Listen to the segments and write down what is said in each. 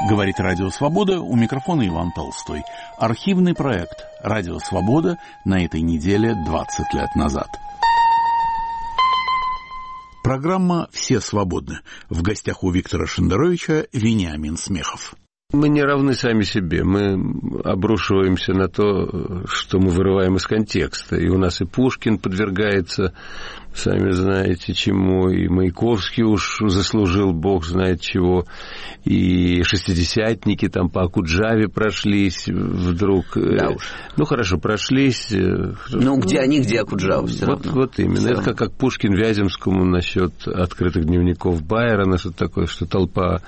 Говорит Радио Свобода, у микрофона Иван Толстой. Архивный проект Радио Свобода на этой неделе 20 лет назад. Программа «Все свободны». В гостях у Виктора Шендеровича Вениамин Смехов. Мы не равны сами себе, мы обрушиваемся на то, что мы вырываем из контекста. И у нас и Пушкин подвергается, сами знаете чему, и Маяковский уж заслужил бог знает чего, и шестидесятники там по Акуджаве прошлись вдруг. Да уж. Ну, хорошо, прошлись. Ну, где они, где Акуджава все равно. Вот именно. Все Это как Пушкин Вяземскому насчет открытых дневников Байрона, что такое, что толпа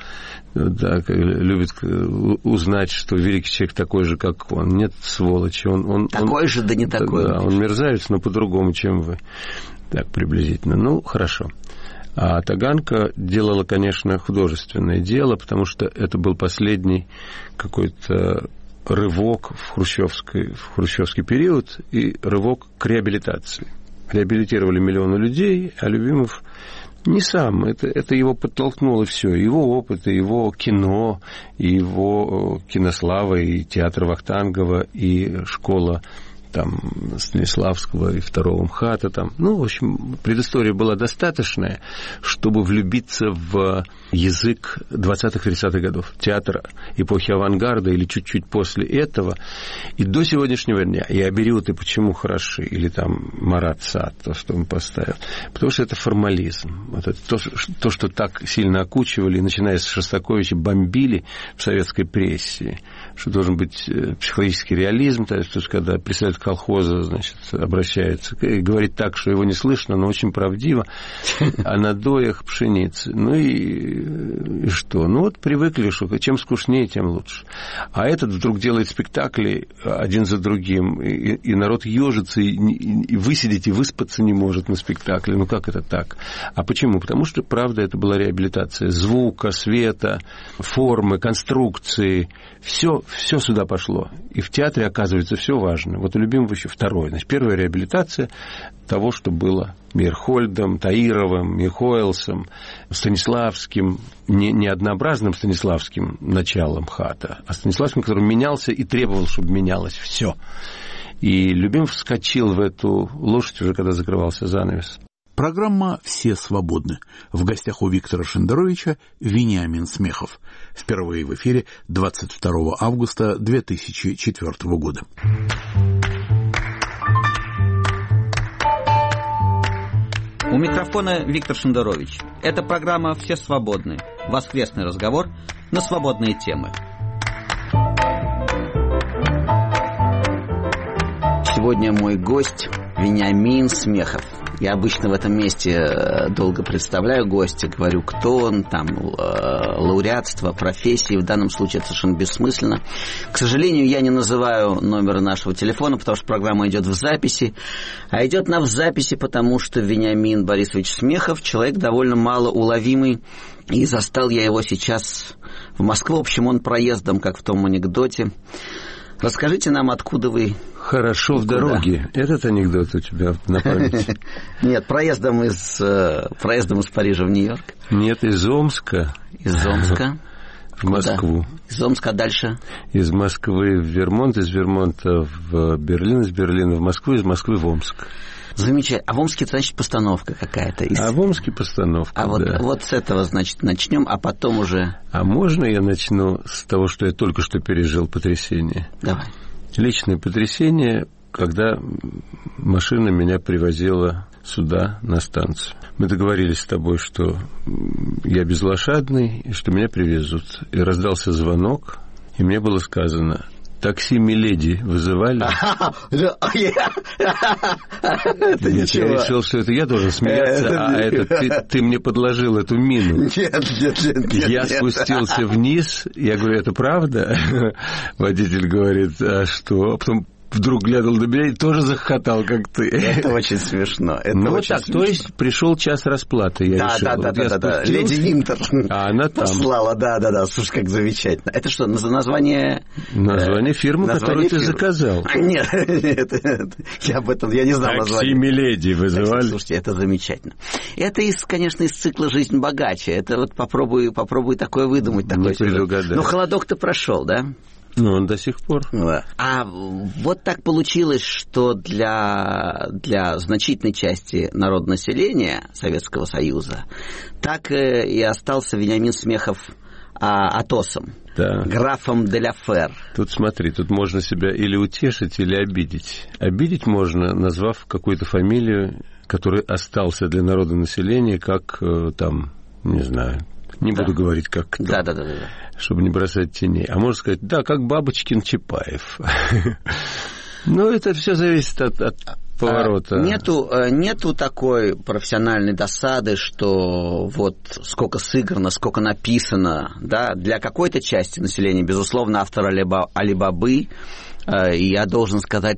любит узнать, что великий человек такой же, как он. Нет, сволочи. Он такой же, да не такой. Да, он мерзавец, но по-другому, чем вы. Так, приблизительно. Ну, хорошо. А Таганка делала, конечно, художественное дело, потому что это был последний какой-то рывок в хрущевский период и рывок к реабилитации. Реабилитировали миллионы людей, а Любимов не сам, это его подтолкнуло все, его опыт, его кино, его кинослава, и театр Вахтангова, и школа там Станиславского и второго МХАТа там. Ну, в общем, предыстория была достаточная, чтобы влюбиться в язык 20-30-х годов. Театр эпохи авангарда или чуть-чуть после этого. И до сегодняшнего дня. И Абериуты почему хороши? Или там Марат Сад, то, что он поставил. Потому что это формализм. Это то, что так сильно окучивали, начиная с Шостаковича, бомбили в советской прессе. Что должен быть психологический реализм, то есть, когда председатель колхоза, значит, обращается и говорит так, что его не слышно, но очень правдиво, о надоях пшеницы. Ну и что? Ну вот привыкли, что чем скучнее, тем лучше. А этот вдруг делает спектакли один за другим, и народ ежится, и высидеть, и выспаться не может на спектакле. Ну как это так? А почему? Потому что, правда, это была реабилитация звука, света, формы, конструкции. Все сюда пошло. И в театре, оказывается, все важно. Вот у Любимова еще второе. Значит, первая реабилитация того, что было Мейерхольдом, Таировым, Михоэлсом, Станиславским, не однообразным Станиславским началом ХАТа, а Станиславским, который менялся и требовал, чтобы менялось все. И Любимов вскочил в эту лошадь уже, когда закрывался занавес. Программа «Все свободны». В гостях у Виктора Шендеровича Вениамин Смехов. Впервые в эфире 22 августа 2004 года. У микрофона Виктор Шендерович. Это программа «Все свободны». Воскресный разговор на свободные темы. Сегодня мой гость Вениамин Смехов. Я обычно в этом месте долго представляю гостя, говорю, кто он, там, лауреатство, профессии. В данном случае это совершенно бессмысленно. К сожалению, я не называю номер нашего телефона, потому что программа идет в записи. А идет она в записи, потому что Вениамин Борисович Смехов человек довольно малоуловимый. И застал я его сейчас в Москве. В общем, он проездом, как в том анекдоте. Расскажите нам, откуда вы... Хорошо в дороге. Этот анекдот у тебя на памяти? Нет, проездом из Парижа в Нью-Йорк. Нет, из Омска. Из Омска. В Москву. Из Омска, а дальше? Из Москвы в Вермонт, из Вермонта в Берлин, из Берлина в Москву, из Москвы в Омск. Замечательно. А в Омске, значит, постановка какая-то? А в Омске постановка, да. Вот с этого, значит, начнем, а потом уже... А можно я начну с того, что я только что пережил потрясение? Давай. Личное потрясение, когда машина меня привозила сюда, на станцию. Мы договорились с тобой, что я безлошадный, и что меня привезут. И раздался звонок, и мне было сказано... Такси «Миледи» вызывали? Я решил, что это я должен смеяться, ты мне подложил эту мину. Нет. Я спустился вниз, я говорю, это правда? Водитель говорит, а что? А потом вдруг глянул на меня и тоже захохотал, как ты. Это очень смешно. Ну вот так, то есть пришел час расплаты, я решил. Да. Леди Винтер. А она там. Послала, да. Слушай, как замечательно. Это что, название... Название фирмы, которую ты заказал. Нет, я об этом, я не знал название. Такси Миледи вызывали. Слушайте, это замечательно. Это, конечно, из цикла «Жизнь богаче». Это вот попробуй такое выдумать. Не предугадать. Ну, холодок-то прошел, да? Ну, он до сих пор. Да. А вот так получилось, что для значительной части народонаселения Советского Союза так и остался Вениамин Смехов Атосом, да. Графом де ля Фер. Тут смотри, тут можно себя или утешить, или обидеть. Обидеть можно, назвав какую-то фамилию, которая остался для народонаселения, как там, не знаю, не буду говорить, как кто. Да. Чтобы не бросать теней. А можно сказать, да, как Бабочкин Чапаев. Ну, это все зависит от поворота. Нету такой профессиональной досады, что вот сколько сыграно, сколько написано, да, для какой-то части населения, безусловно, автор Али-Бабы. И я должен сказать,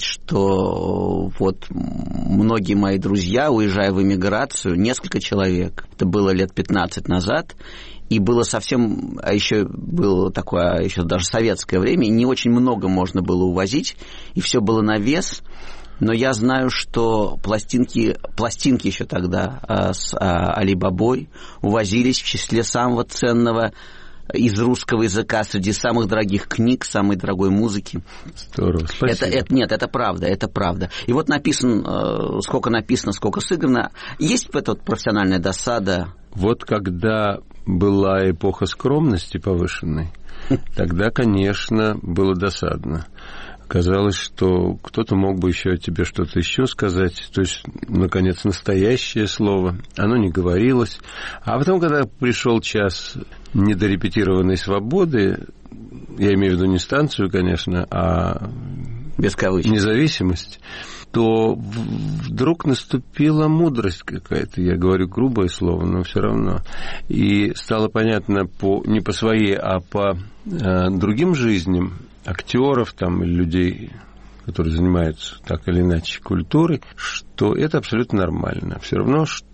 что вот многие мои друзья, уезжая в эмиграцию, несколько человек, это было лет 15 назад, и было совсем, еще было такое, еще даже советское время, и не очень много можно было увозить, и все было на вес. Но я знаю, что пластинки еще тогда с Али-Бабой увозились в числе самого ценного из русского языка, среди самых дорогих книг, самой дорогой музыки. Здорово, спасибо. Нет, это правда. И вот сколько написано, сколько сыграно. Есть эта профессиональная досада? Вот когда была эпоха скромности повышенной, тогда, конечно, было досадно. Казалось, что кто-то мог бы еще тебе что-то еще сказать. То есть, наконец, настоящее слово. Оно не говорилось. А потом, когда пришел час недорепетированной свободы, я имею в виду не станцию, конечно, а без кавычек, независимость, то вдруг наступила мудрость какая-то. Я говорю грубое слово, но все равно. И стало понятно не по своей, а по другим жизням, актеров там, или людей, которые занимаются так или иначе культурой, что это абсолютно нормально. Все равно, что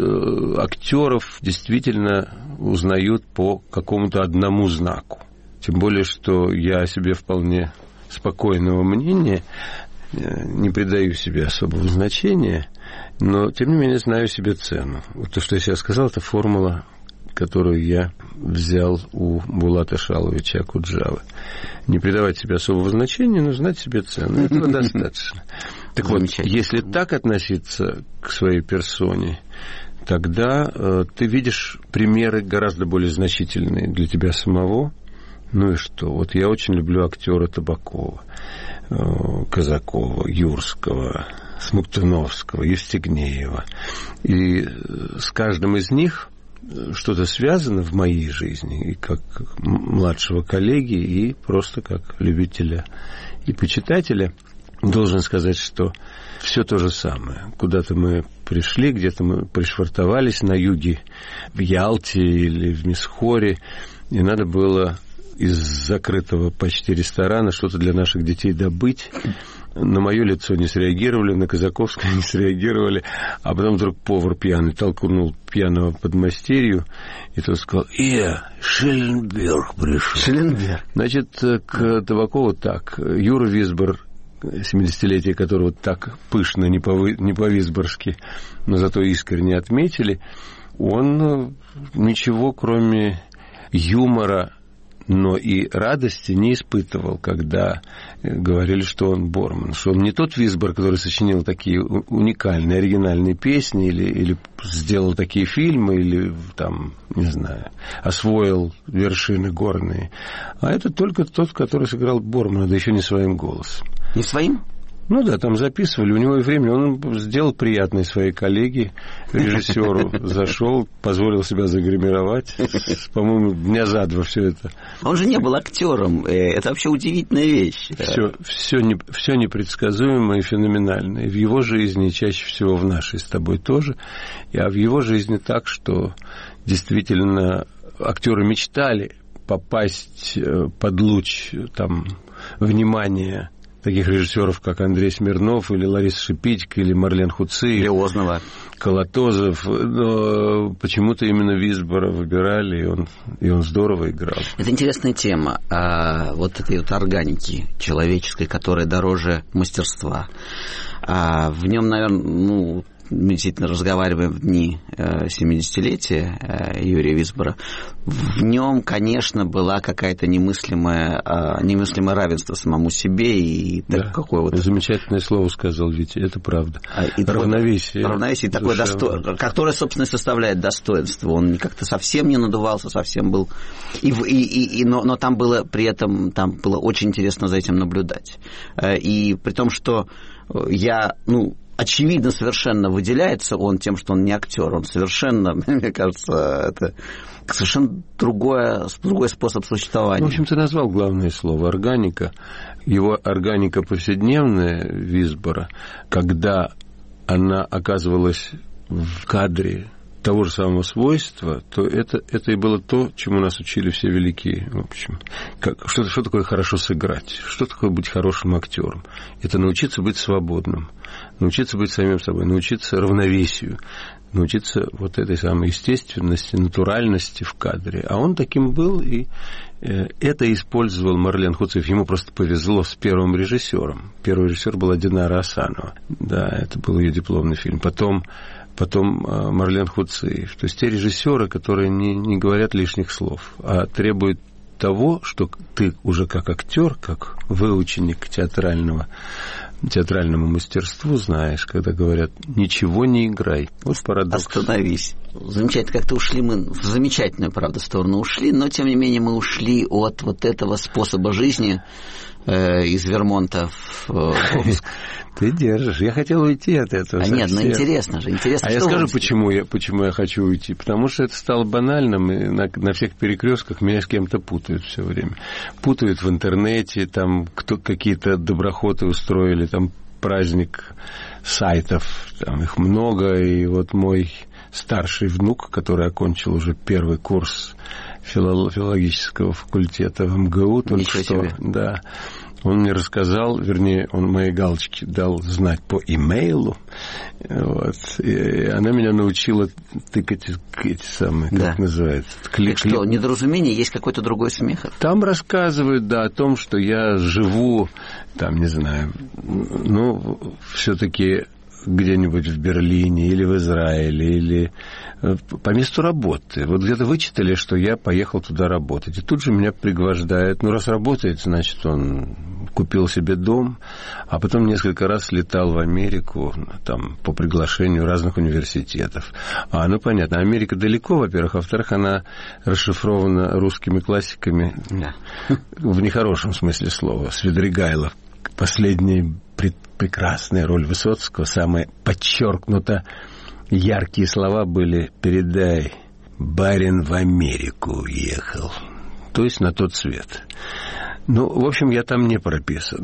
актеров действительно узнают по какому-то одному знаку. Тем более, что я о себе вполне спокойного мнения, не придаю себе особого значения, но, тем не менее, знаю себе цену. Вот то, что я сейчас сказал, это формула, которую я взял у Булата Шаловича Акуджавы. Не придавать себе особого значения, но знать себе цену. Этого достаточно. Так вот, если так относиться к своей персоне, тогда ты видишь примеры гораздо более значительные для тебя самого. Ну и что? Вот я очень люблю актера Табакова, Казакова, Юрского, Смоктуновского, Евстигнеева. И с каждым из них что-то связано в моей жизни, и как младшего коллеги, и просто как любителя и почитателя. Должен сказать, что все то же самое. Куда-то мы пришли, где-то мы пришвартовались на юге, в Ялте или в Мисхоре, и надо было из закрытого почти ресторана что-то для наших детей добыть. На мое лицо не среагировали, на Казаковское не среагировали, а потом вдруг повар пьяный толкнул пьяного подмастерью, и тот сказал: Шелленберг пришел. Шелленберг. Значит, к Табакову так. Юра Висбор, 70-летие которого так пышно, не по-висборски, но зато искренне отметили, он ничего, кроме юмора, но и радости не испытывал, когда говорили, что он Борман, что он не тот Висбор, который сочинил такие уникальные, оригинальные песни, или сделал такие фильмы, или там, не знаю, освоил вершины горные, а это только тот, который сыграл Бормана, да еще не своим голосом. Не своим? Ну да, там записывали, у него и время. Он сделал приятное своей коллеге, режиссеру, зашел, позволил себя загримировать. По-моему, дня за два все это. Он же не был актером. Это вообще удивительная вещь. Все непредсказуемо и феноменально. И в его жизни, чаще всего в нашей с тобой тоже. А в его жизни так, что действительно актеры мечтали попасть под луч там внимания таких режиссеров, как Андрей Смирнов, или Лариса Шипитько, или Марлен Хуци, Леознова, Колотозов, но почему-то именно Висбора выбирали, и он здорово играл. Это интересная тема, вот этой вот органики человеческой, которая дороже мастерства. В нем, наверное, мы действительно разговариваем в дни 70-летия Юрия Висбора, в нем, конечно, была какая-то немыслимое равенство самому себе и да, какое вот... Замечательное слово сказал Витя, это правда. Равновесие. Равновесие такое достоинство, которое, собственно, и составляет достоинство. Он как-то совсем не надувался, совсем был... Но там было при этом, там было очень интересно за этим наблюдать. И при том, что очевидно, совершенно выделяется он тем, что он не актер. Он совершенно, мне кажется, это совершенно другой способ существования. В общем, ты назвал главное слово — органика. Его органика повседневная Висбора, когда она оказывалась в кадре того же самого свойства, то это и было то, чему нас учили все великие. В общем, что такое хорошо сыграть, что такое быть хорошим актером. Это научиться быть свободным, научиться быть самим собой, научиться равновесию, научиться вот этой самой естественности, натуральности в кадре. А он таким был, и это использовал Марлен Хуци. Ему просто повезло с первым режиссером. Первый режиссер была Динара Асанова. Да, это был ее дипломный фильм. Потом Марлен Хуци. То есть те режиссеры, которые не говорят лишних слов, а требуют того, что ты уже как актер, как выученик театральному мастерству знаешь, когда говорят: ничего не играй. Вот парадокс. Остановись. Замечательно, как-то ушли мы в замечательную, правда, сторону ушли, но тем не менее мы ушли от вот этого способа жизни из Вермонта в Омск. Ты держишь. Я хотел уйти от этого. Нет, интересно же. Интересно, я скажу, почему я хочу уйти. Потому что это стало банальным, и на всех перекрестках меня с кем-то путают все время. Путают в интернете, там какие-то доброхоты устроили, там праздник сайтов, там их много, и вот мой старший внук, который окончил уже первый курс филологического факультета в МГУ, только что, да, он мне рассказал, вернее, он моей галочке дал знать по имейлу, вот, и она меня научила тыкать эти самые, как называется? Что, недоразумение, есть какой-то другой смех? Там рассказывают, да, о том, что я живу, там, не знаю, все-таки где-нибудь в Берлине или в Израиле, или по месту работы. Вот где-то вычитали, что я поехал туда работать. И тут же меня пригвождают. Раз работает, значит, он купил себе дом, а потом несколько раз летал в Америку там, по приглашению разных университетов. Понятно, Америка далеко, во-первых, а во-вторых, она расшифрована русскими классиками в нехорошем смысле слова. Свидригайлов. Последняя прекрасная роль Высоцкого, самые подчеркнуто яркие слова были: «Передай, барин в Америку уехал», то есть на тот свет. В общем, я там не прописан.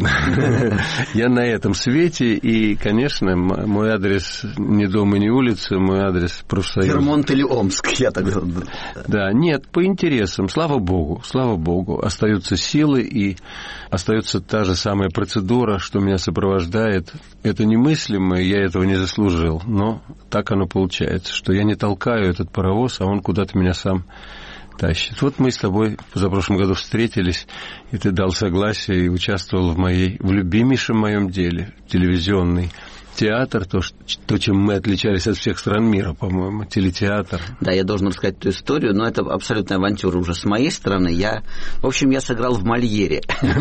Я на этом свете, и, конечно, мой адрес не дом и не улица, мой адрес профсоюз. Вермонт или Омск, я так говорю. Да, нет, по интересам, слава богу, остаются силы, и остается та же самая процедура, что меня сопровождает. Это немыслимо, и я этого не заслужил, но так оно получается, что я не толкаю этот паровоз, а он куда-то меня сам тащит. Вот мы с тобой в позапрошлом году встретились, и ты дал согласие и участвовал в любимейшем моем деле, телевизионный театр, то, чем мы отличались от всех стран мира, по-моему, телетеатр. Да, я должен рассказать эту историю, но это абсолютная авантюра уже с моей стороны. Я сыграл в Мольере,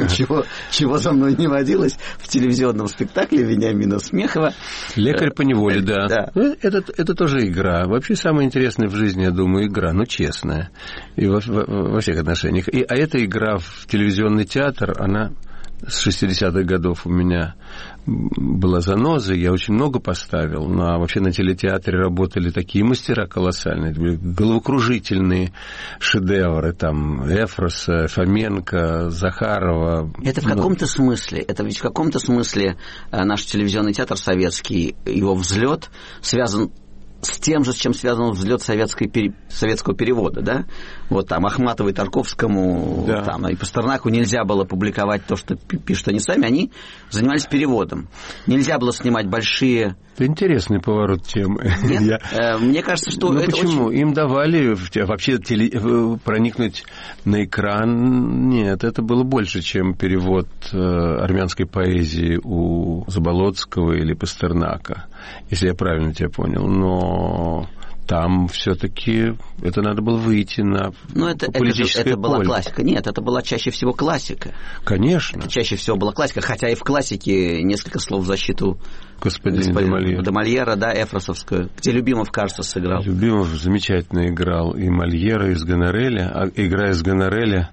чего за мной не водилось в телевизионном спектакле Вениамина Смехова. «Лекарь по неволе», да. Это тоже игра. Вообще самое интересное в жизни, я думаю, игра, но честная. И во всех отношениях. А эта игра в телевизионный театр, она с 60-х годов у меня была заноза, я очень много поставил, а вообще на телетеатре работали такие мастера колоссальные, головокружительные шедевры, там, Эфроса, Фоменко, Захарова. Это в каком-то смысле, наш телевизионный театр советский, его взлет связан с тем же, с чем связан взлет советского перевода, да? Вот там Ахматову и Тарковскому, да, там, и Пастернаку нельзя было публиковать то, что пишут они сами, они занимались переводом. Нельзя было снимать большие... Это интересный поворот темы. Мне кажется, что это почему? Очень... Им давали вообще проникнуть на экран. Нет, это было больше, чем перевод армянской поэзии у Заболоцкого или Пастернака, если я правильно тебя понял. Но там все-таки это надо было выйти на политическое это была поле. Классика. Нет, это была чаще всего классика. Конечно. Это чаще всего была классика, хотя и в классике несколько слов в защиту господина де Мольера, да, эфросовскую, где Любимов, кажется, сыграл. Любимов замечательно играл и Мольера, и с Гонореля. А играя с Гонореля,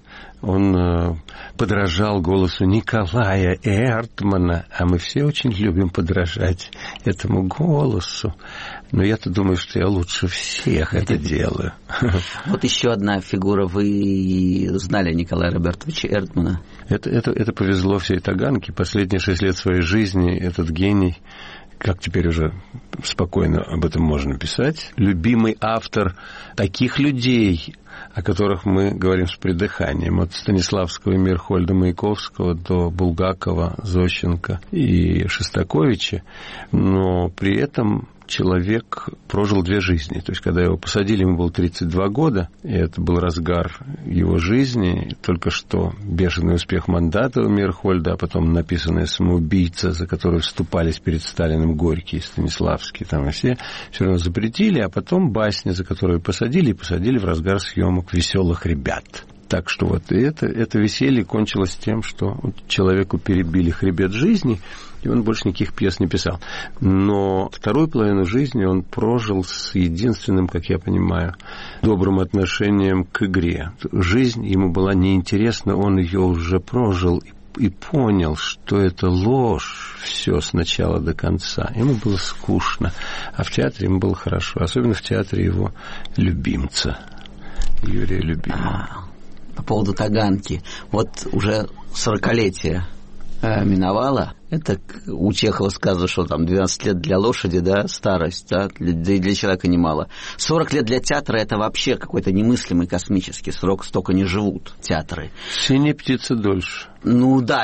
он подражал голосу Николая Эртмана, а мы все очень любим подражать этому голосу. Но я-то думаю, что я лучше всех это делаю. Вот еще одна фигура. Вы знали Николая Робертовича Эртмана? Это повезло всей Таганке. Последние 6 лет своей жизни этот гений, как теперь уже спокойно об этом можно писать, любимый автор таких людей, о которых мы говорим с придыханием. От Станиславского и Мирхольда Маяковского до Булгакова, Зощенко и Шостаковича. Но при этом человек прожил 2 жизни. То есть, когда его посадили, ему было 32 года, и это был разгар его жизни. Только что бешеный успех мандата у Мирхольда, а потом написанная «Самоубийца», за которую вступались перед Сталиным Горький, Станиславский, там и все равно запретили, а потом басни, за которую посадили в разгар съемок «Веселых ребят». Так что вот это веселье кончилось тем, что человеку перебили хребет жизни, и он больше никаких пьес не писал. Но вторую половину жизни он прожил с единственным, как я понимаю, добрым отношением к игре. Жизнь ему была неинтересна, он ее уже прожил и понял, что это ложь, все с начала до конца. Ему было скучно, а в театре ему было хорошо, особенно в театре его любимца, Юрия Любимого. По поводу Таганки. Вот уже 40-летие миновало. Это у Чехова сказано, что там 12 лет для лошади, да, старость, да, для человека немало. 40 лет для театра — это вообще какой-то немыслимый космический срок, столько не живут театры. Синяя птица дольше. Ну да,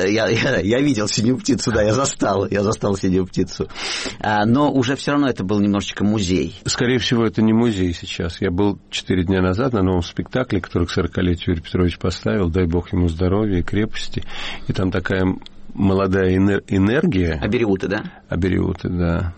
я видел синюю птицу, да, я застал синюю птицу. Но уже все равно это был немножечко музей. Скорее всего, это не музей сейчас. Я был 4 дня назад на новом спектакле, который к 40-летию Юрий Петрович поставил, дай бог ему здоровья и крепости. И там такая молодая энергия. Абериуты, да? Абериуты, да.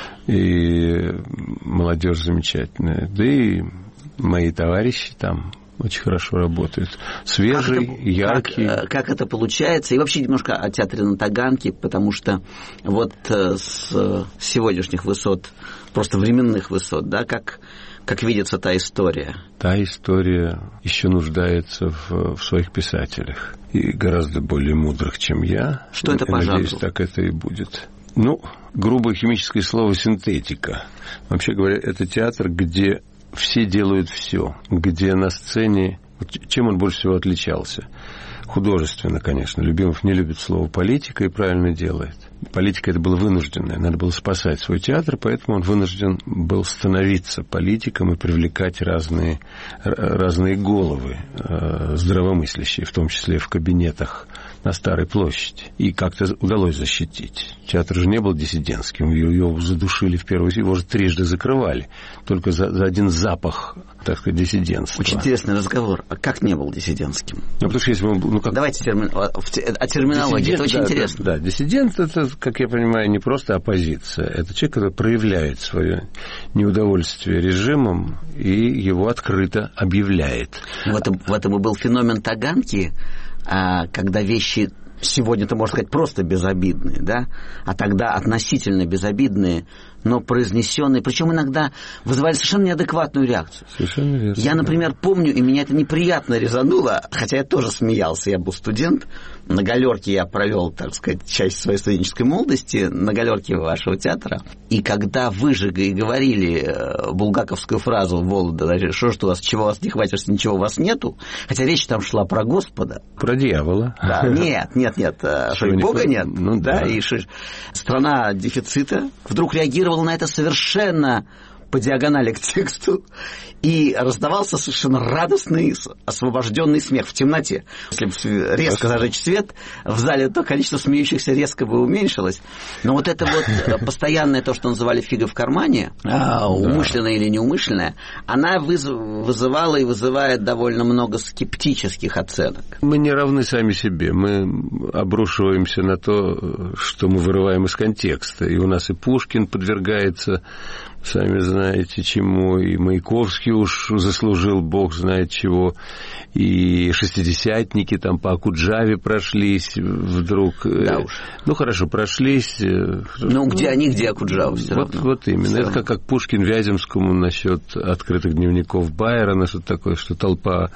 И молодежь замечательная. Да и мои товарищи там очень хорошо работают. Свежий, яркий. Как это получается? И вообще немножко о театре на Таганке, потому что вот с сегодняшних высот, просто временных высот, да, как видится та история? Та история еще нуждается в своих писателях. И гораздо более мудрых, чем я. Что это по жанру? Надеюсь, так это и будет. Грубое химическое слово «синтетика». Вообще говоря, это театр, где все делают все, где на сцене... Чем он больше всего отличался? Художественно, конечно. Любимов не любит слово «политика» и правильно делает. Политика — это было вынужденное. Надо было спасать свой театр, поэтому он вынужден был становиться политиком и привлекать разные головы, здравомыслящие, в том числе в кабинетах на Старой площади. И как-то удалось защитить. Театр же не был диссидентским. Его задушили в первую... Его же 3 закрывали. Только за один запах, так сказать, диссидентства. Очень интересный разговор. А как не был диссидентским? Потому что если он... Давайте о терминологии. Это очень интересно. Да, диссидент — это, как я понимаю, не просто оппозиция. Это человек, который проявляет свое неудовольствие режимом и его открыто объявляет. В этом и был феномен Таганки, когда вещи сегодня-то, можно сказать, просто безобидные, да, а тогда относительно безобидные, но произнесенные, причем иногда вызывали совершенно неадекватную реакцию. Совершенно верно. Я, например, помню, и меня это неприятно резануло, хотя я тоже смеялся, я был студент, на галерке я провел, так сказать, часть своей студенческой молодости, на галерке вашего театра, и когда вы же говорили булгаковскую фразу Волода, что у вас, чего у вас не хватит, что ничего у вас нету, хотя речь там шла про Господа. Про дьявола. Да, нет, что и Бога нет, да, и страна дефицита вдруг реагировала на это совершенно по диагонали к тексту, и раздавался совершенно радостный, освобожденный смех в темноте. Если бы резко зажечь свет в зале, то количество смеющихся резко бы уменьшилось. Но вот это вот постоянное то, что называли фига в кармане, умышленное или неумышленное, она вызывала и вызывает довольно много скептических оценок. Мы не равны сами себе. Мы обрушиваемся на то, что мы вырываем из контекста. И у нас и Пушкин подвергается, сами знаете чему, и Маяковский уж заслужил бог знает чего, и шестидесятники там по Окуджаве прошлись вдруг. Да уж. Ну, хорошо, прошлись. Ну, где они, где Окуджава все равно. Вот именно. Все это равно. Как Пушкин Вяземскому насчет открытых дневников Байрона, что-то такое, что толпа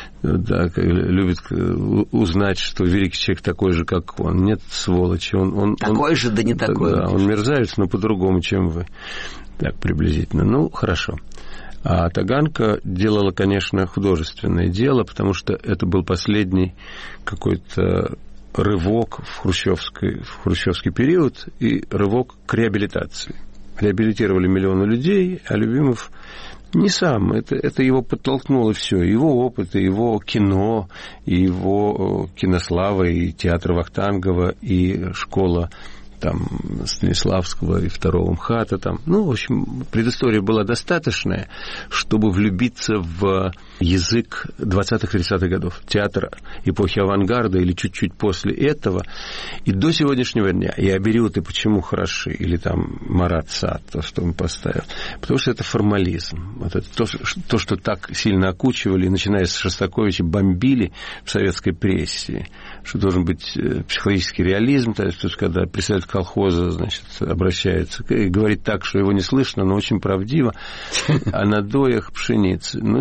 любит узнать, что великий человек такой же, как он. Нет, сволочи. Он такой же, да не такой. Да, он мерзавец, но по-другому, чем вы. Так, приблизительно. Ну, хорошо. А Таганка делала, конечно, художественное дело, потому что это был последний какой-то рывок в хрущевский период и рывок к реабилитации. Реабилитировали миллионы людей, а Любимов не сам. Это его подтолкнуло все. Его опыт, и его кино, и его кинослава, и театр Вахтангова, и школа там Станиславского и второго МХАТа там. Ну, в общем, предыстория была достаточная, чтобы влюбиться в язык 20-30-х годов. Театр эпохи авангарда или чуть-чуть после этого. И до сегодняшнего дня и Абериуты почему хороши, или там Марат Сад, то, что он поставил. Потому что это формализм. Вот это то, что так сильно окучивали, начиная с Шостаковича, бомбили в советской прессе, что должен быть психологический реализм, то есть когда представитель колхоза, значит, обращается и говорит так, что его не слышно, но очень правдиво, о надоях пшеницы. Ну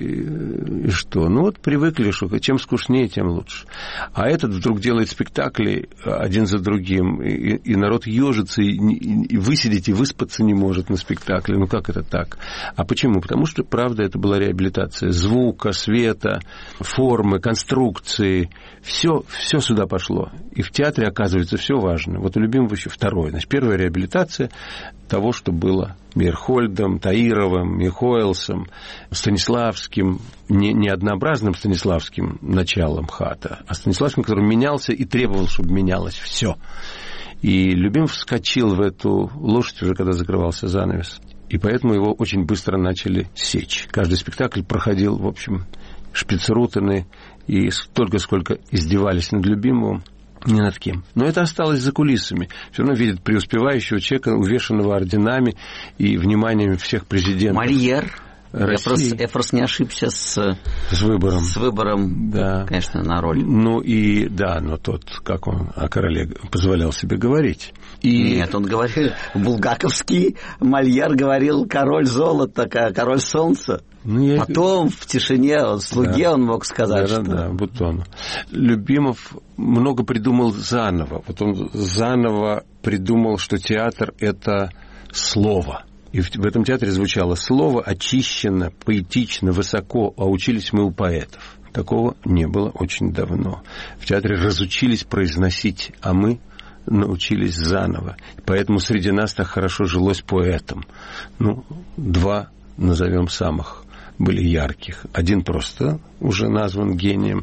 и что? Ну вот привыкли, что чем скучнее, тем лучше. А этот вдруг делает спектакли один за другим, и народ ежится, и высидеть, и выспаться не может на спектакле. Ну как это так? А почему? Потому что, правда, это была реабилитация звука, света, формы, конструкции. Все сюда пошло. И в театре, оказывается, все важно. Вот у Любимого еще второе. Значит, первая реабилитация того, что было Мейерхольдом, Таировым, Михоэлсом, Станиславским, не однообразным Станиславским началом МХАТа, а Станиславским, который менялся и требовал, чтобы менялось все. И Любимов вскочил в эту лошадь уже, когда закрывался занавес. И поэтому его очень быстро начали сечь. Каждый спектакль проходил, в общем, шпицрутены, и столько, сколько издевались над Любимовым, ни над кем. Но это осталось за кулисами. Все равно видят преуспевающего человека, увешанного орденами и вниманием всех президентов. Мольер. России. Я просто не ошибся с выбором. С выбором, да. Конечно, на роль. Ну и, да, но тот, как он о короле позволял себе говорить. Нет, он говорил, булгаковский Мольер говорил король золота, король солнца. Ну, потом в тишине, в слуге, да, он мог сказать, что... Да, Бутону. Любимов много придумал заново. Вот он заново придумал, что театр – это слово. И в этом театре звучало слово очищенно, поэтично, высоко, а учились мы у поэтов. Такого не было очень давно. В театре разучились произносить, а мы научились заново. Поэтому среди нас так хорошо жилось поэтам. Ну, два, назовем, самых были ярких. Один просто уже назван гением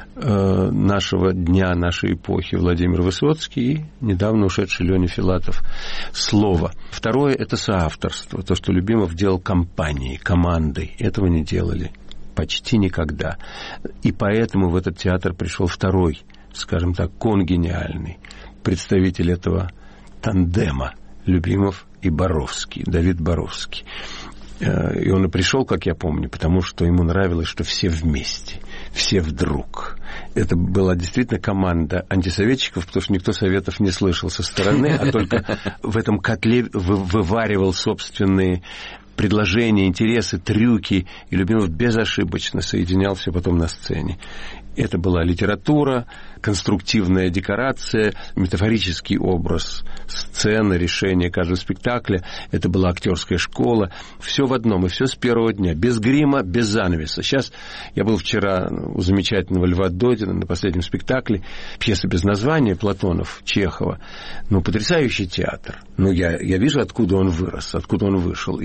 нашего дня, нашей эпохи, Владимир Высоцкий, и недавно ушедший Леня Филатов. Слово. Второе – это соавторство. То, что Любимов делал компанией, командой. Этого не делали почти никогда. И поэтому в этот театр пришел второй, скажем так, конгениальный представитель этого тандема Любимов и Боровский, Давид Боровский. И он и пришел, как я помню, потому что ему нравилось, что все вместе, все вдруг. Это была действительно команда антисоветчиков, потому что никто советов не слышал со стороны, а только в этом котле вываривал собственные предложения, интересы, трюки, и Любимов безошибочно соединял все потом на сцене. Это была литература, конструктивная декорация, метафорический образ сцены, решение каждого спектакля. Это была актерская школа. Все в одном, и все с первого дня. Без грима, без занавеса. Сейчас я был вчера у замечательного Льва Додина на последнем спектакле. Пьеса без названия Платонов, Чехова. Ну, потрясающий театр. Ну, я вижу, откуда он вырос, откуда он вышел. И не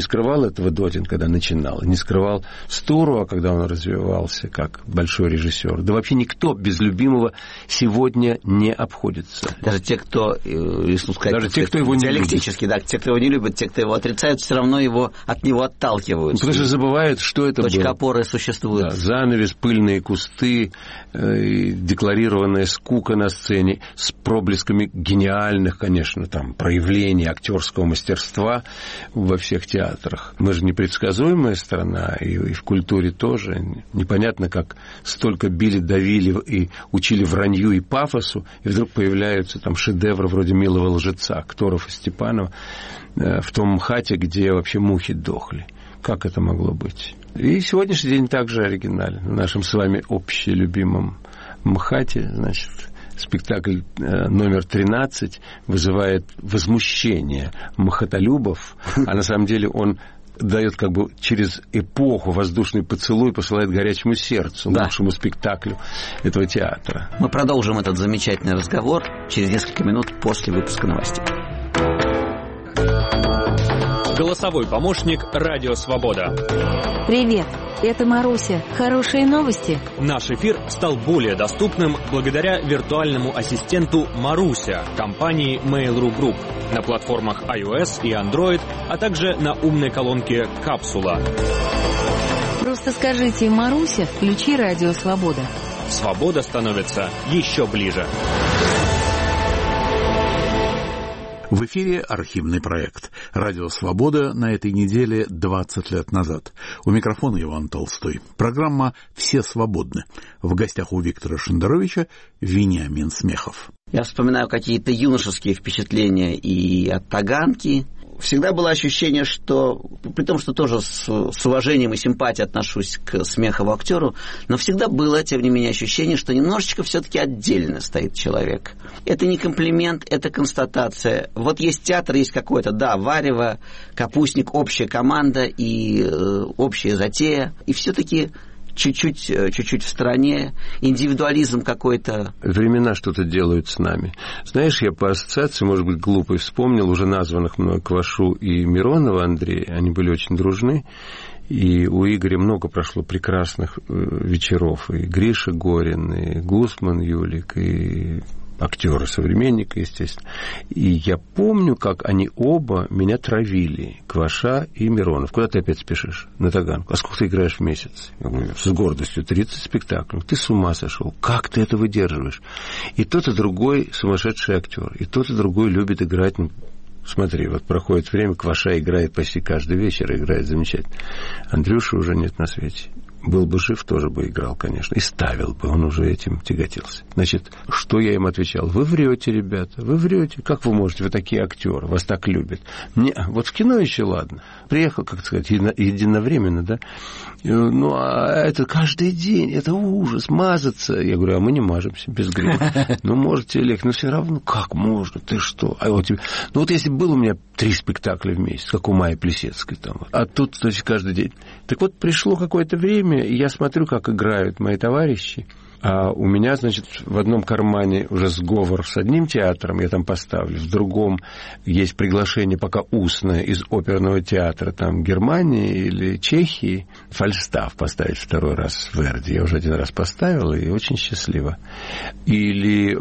не скрывал этого Дотин, когда начинал, не скрывал Стуруа, когда он развивался как большой режиссер. Да вообще никто без любимого сегодня не обходится. Даже те, кто, если сказать, даже те, кто его не диалектически, любит. Да, те, кто его не любит, те, кто его отрицают, все равно от него отталкивают. Потому что забывают, что это было. Точка опоры существует. Да, занавес, пыльные кусты, декларированная скука на сцене с проблесками гениальных, конечно, там, проявлений актерского мастерства во всех театрах. Мы же непредсказуемая страна, и в культуре тоже. Непонятно, как столько били, давили и учили вранью и пафосу, и вдруг появляются там шедевры вроде «Милого лжеца» Кторов и Степанова в том МХАТе, где вообще мухи дохли. Как это могло быть? И сегодняшний день также оригинален. В нашем с вами общелюбимом МХАТе, значит, спектакль номер 13 вызывает возмущение мхатолюбов, а на самом деле он дает как бы через эпоху воздушный поцелуй, посылает горячему сердцу, лучшему спектаклю этого театра. Мы продолжим этот замечательный разговор через несколько минут после выпуска новостей. Голосовой помощник «Радио Свобода». Привет, это Маруся. Хорошие новости? Наш эфир стал более доступным благодаря виртуальному ассистенту Маруся компании Mail.ru Group на платформах iOS и Android, а также на умной колонке «Капсула». Просто скажите: «Маруся, включи «Радио Свобода». Свобода становится еще ближе. В эфире архивный проект «Радио Свобода» на этой неделе 20 лет назад. У микрофона Иван Толстой. Программа «Все свободны». В гостях у Виктора Шендеровича Вениамин Смехов. Я вспоминаю какие-то юношеские впечатления и от Таганки. Всегда было ощущение, что, при том, что тоже с уважением и симпатией отношусь к Смехову актеру, но всегда было, тем не менее, ощущение, что немножечко все-таки отдельно стоит человек. Это не комплимент, это констатация. Вот есть театр, есть какой-то, да, варево, капустник, общая команда и общая затея, и все-таки чуть-чуть в стороне, индивидуализм какой-то. Времена что-то делают с нами. Знаешь, я по ассоциации, может быть, глупой, вспомнил уже названных мной Квашу и Миронова Андрея. Они были очень дружны. И у Игоря много прошло прекрасных вечеров. И Гриша Горин, и Гусман Юлик, и актеры современника, естественно. И я помню, как они оба меня травили, Кваша и Миронов. Куда ты опять спешишь? На Таганку. А сколько ты играешь в месяц? Я говорю, с гордостью, 30 спектаклей. Ты с ума сошел. Как ты это выдерживаешь? И тот, и другой сумасшедший актер. И тот, и другой любит играть. Смотри, вот проходит время, Кваша играет почти каждый вечер, играет замечательно. Андрюши уже нет на свете. Был бы жив, тоже бы играл, конечно, и ставил бы, он уже этим тяготился. Значит, что я им отвечал? Вы врете, ребята, вы врете. Как вы можете? Вы такие актеры, вас так любят. Не, вот в кино еще ладно. Приехал, как сказать, единовременно, да? Ну, а это каждый день, это ужас, мазаться. Я говорю, а мы не мажемся без греха. Ну, можете, Олег, но все равно, как можно, ты что? А вот, ну, вот если было у меня 3 спектакля в месяц, как у Майи Плесецкой там, а тут, значит, каждый день. Так вот, пришло какое-то время, и я смотрю, как играют мои товарищи, а у меня, значит, в одном кармане уже сговор с одним театром, я там поставлю, в другом есть приглашение пока устное из оперного театра там Германии или Чехии, Фальстаф поставить второй раз в Верди. Я уже 1 раз поставил, и очень счастливо. Или